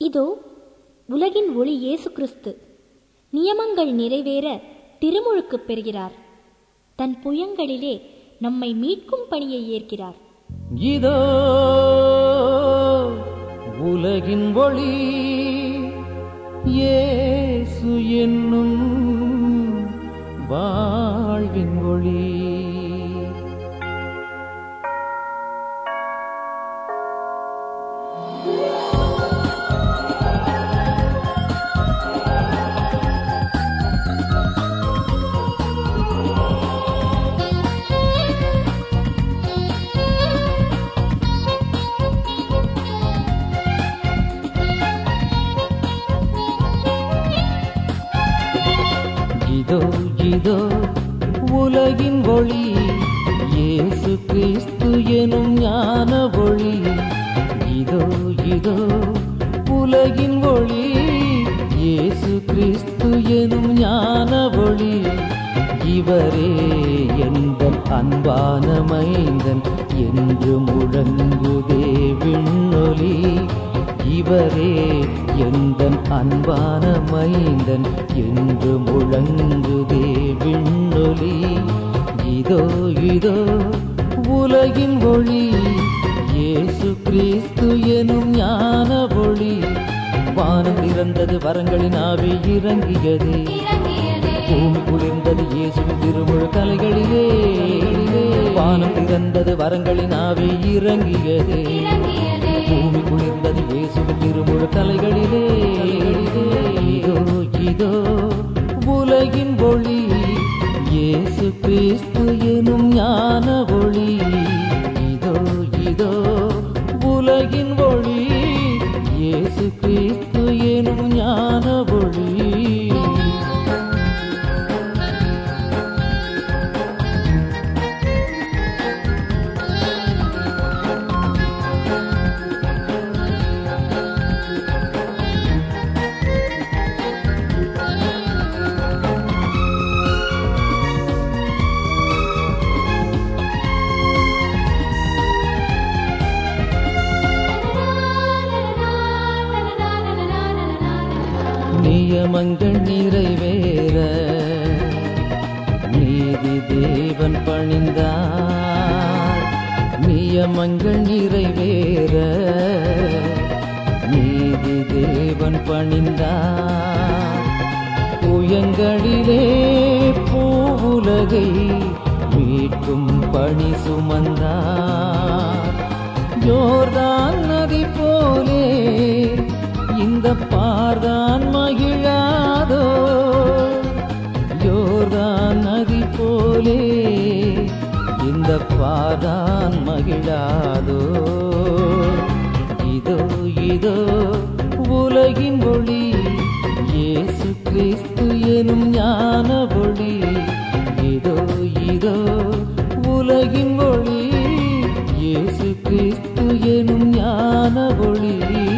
இதோ உலகின் ஒளி இயேசு கிறிஸ்து நியமங்கள் நிறைவேற திருமுழுக்கு பெறுகிறார். தன் புயங்களிலே நம்மை மீட்கும் பணியை ஏற்கிறார். இதோ உலகின் ஒளி இயேசு என்னும் வாழ்வின் ஒளி. இதோ உலகின் ஒளி இயேசு கிறிஸ்து எனும் ஞான ஒளி. இதோ உலகின் ஒளி இயேசு கிறிஸ்து எனும் ஞான ஒளி. இவரே எந்தன் அன்பான மைந்தன் என்று முழங்குதே விண்ணொலி. இவரே எந்தன் அன்பான மைந்தன் என்று முழங்குதே விண்ணொலி. இதோ உலகின் ஒளி இயேசு கிறிஸ்து எனும் ஞான ஒளி. வானம் திறந்தது, வரங்களின் ஆவி இறங்கியது, பூமி குளிர்ந்தது இயேசுவின் திருமுழு கலைகளிலே. வானம் திறந்தது, வரங்களின் ஆவி இறங்கியது, பூமி குளிர்ந்தது இயேசுவின் திருமுழு கலைகளிலே. இதோ உலகின் ஒளி இயேசு கிறிஸ்து எனும் ஞான ஒளி. இதோ உலகின் ஒளி இயேசு கிறிஸ்து எனும் ஞான ஒளி. நியமங்கள் நிறைவேற நீதி தேவன் பணிந்தார். நியமங்கள் நிறைவேற நீதி தேவன் பணிந்தார். புயங்களிலே பூவுலகை மீட்கும் பணி சுமந்தார். யோர்தான் நதி போலே இந்த பார்தான் மகிழாதோ. யோர்தான் நதி போலே இந்த பார்தான் மகிழாதோ. இதோ உலகின் ஒளி இயேசு கிறிஸ்து எனும் ஞான ஒளி. இதோ உலகின் ஒளி இயேசு கிறிஸ்து எனும் ஞான ஒளி.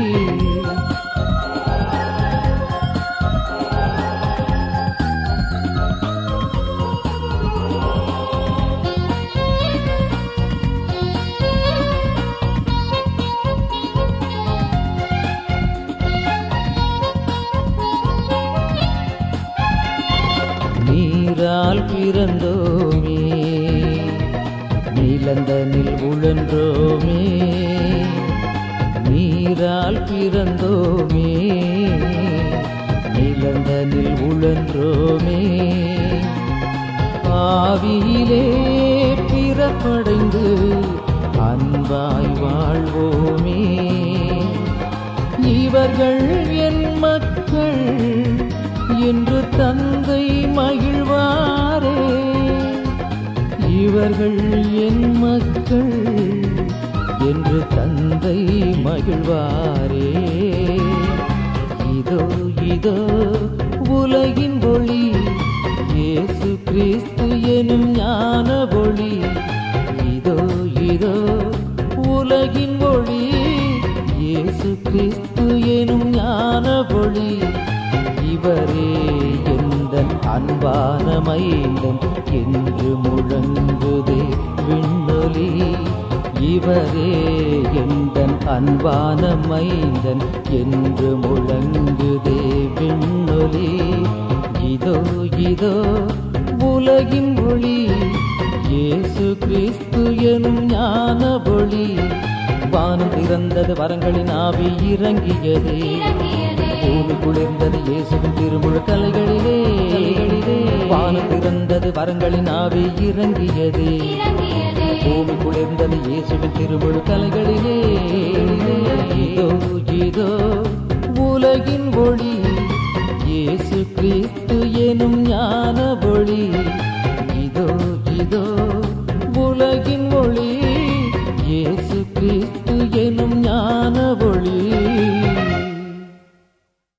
நீரால் பிறந்தோமே, நிலந்தனில் உழன்றோமே. நீரால் பிறந்தோமே, நிலந்தனில் உழன்றோமே. ஆவியிலே பிறப்படைந்து அன்பாய் வாழ்வோமே. இவர்கள் என் மக்கள் என்று தந்தை மகிழ்வாரே. இவர்கள் என் மக்கள் என்று தந்தை மகிழ்வாரே. இதோ உலகின் ஒளி இயேசு கிறிஸ்து எனும் ஞான ஒளி. இதோ உலகின் ஒளி இயேசு கிறிஸ்து எனும் ஞான ஒளி. இவரே எந்தன் அன்பான மைந்தன் என்று முழங்குதே விண்ணொலி. இவரே எந்தன் அன்பான மைந்தன் என்று முழங்குதே விண்ணொலி. இதோ இதோ உலகின் ஒளி, இயேசு கிறிஸ்து எனும் ஞான ஒளி. வானம் திறந்தது, வரங்களின் ஆவி இறங்கியது, பூமி குளிர்ந்தது இயேசுவின் திருமுழு கலைகளிலே. வானம் திறந்தது, வரங்களின் ஆவி இறங்கியது, பூமி குளிர்ந்தது இயேசுவின் திருமுழு கலைகளிலே. இதோ இதோ உலகின் ஒளி, இயேசு கிறிஸ்து எனும் ஞான ஒளி. இதோ இதோ உலகின் ஒளி, இயேசு கிறிஸ்து எனும் ஞான ஒளி.